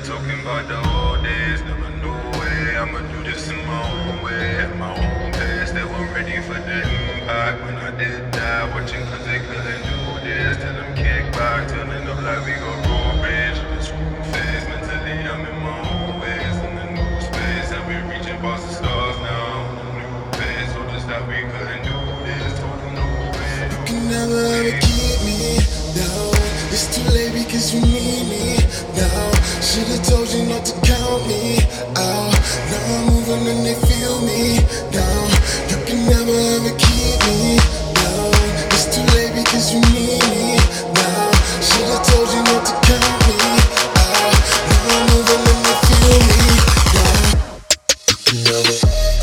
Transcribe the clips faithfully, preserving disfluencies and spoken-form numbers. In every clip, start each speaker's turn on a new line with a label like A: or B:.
A: talking about the old days, never knew way. I'ma do this in my own way, at my own pace. They weren't ready for the impact when I did that. Watching cause they couldn't do this. Tell them kick back, turning up like we got road rage. In the school phase, mentally I'm in my own ways. In the new space, and we're reaching past the stars now. In the new phase, told us that we couldn't do this. Told them no way.
B: You can never ever keep me down. It's too late because you need me now. Should've told you not to count me out. Now I'm moving and they feel me now. You can never ever keep me down. It's too late because you need me now. Should've told you not to count me out. Now I'm moving and they feel me now. You can never.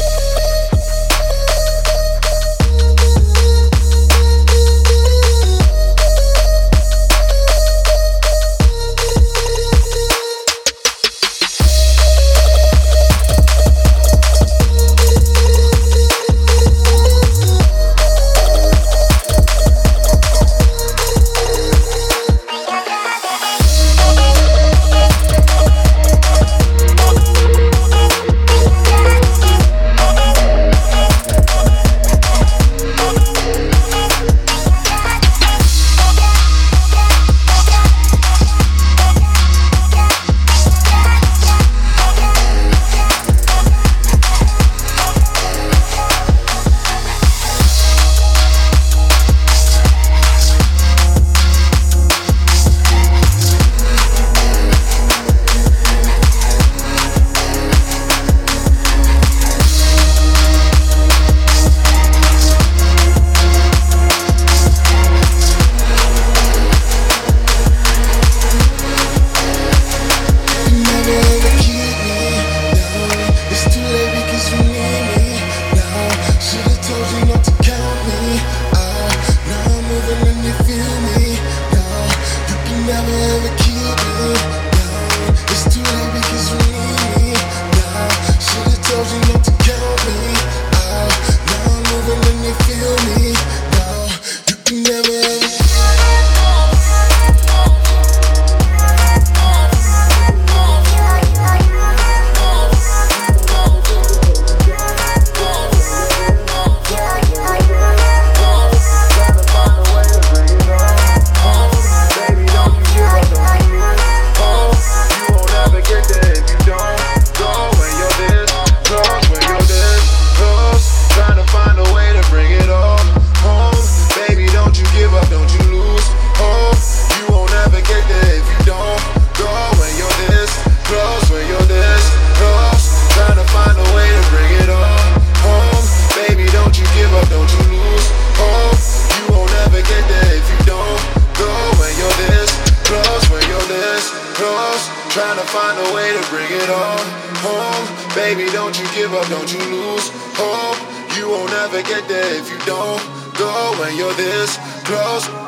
B: Trying to find a way to bring it on home. Baby, don't you give up, don't you lose hope. You won't ever get there if you don't go when you're this close.